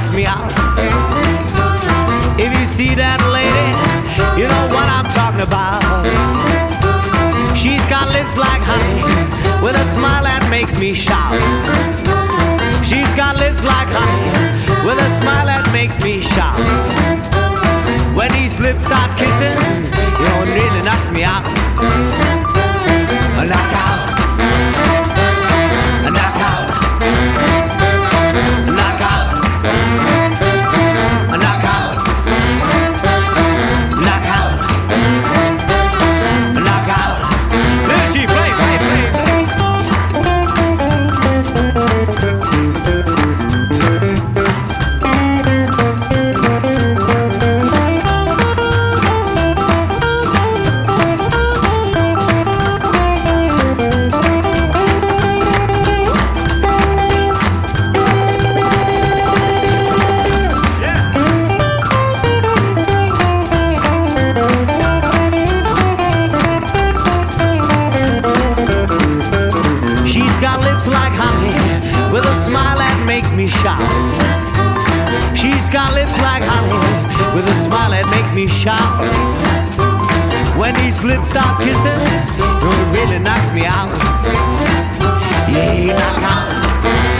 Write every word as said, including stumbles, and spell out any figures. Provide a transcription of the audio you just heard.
knocks me out. If you see that lady, you know what I'm talking about. She's got lips like honey, with a smile that makes me shout. She's got lips like honey, with a smile that makes me shout. When these lips start kissing, you know it really knocks me out. A knockout, a knockout, a knockout, a knockout, knockout, a knockout. Little G, play, play, play, play. With a smile that makes me shout. She's got lips like honey, with a smile that makes me shout. When these lips start kissing, it really knocks me out. Yeah, knock out.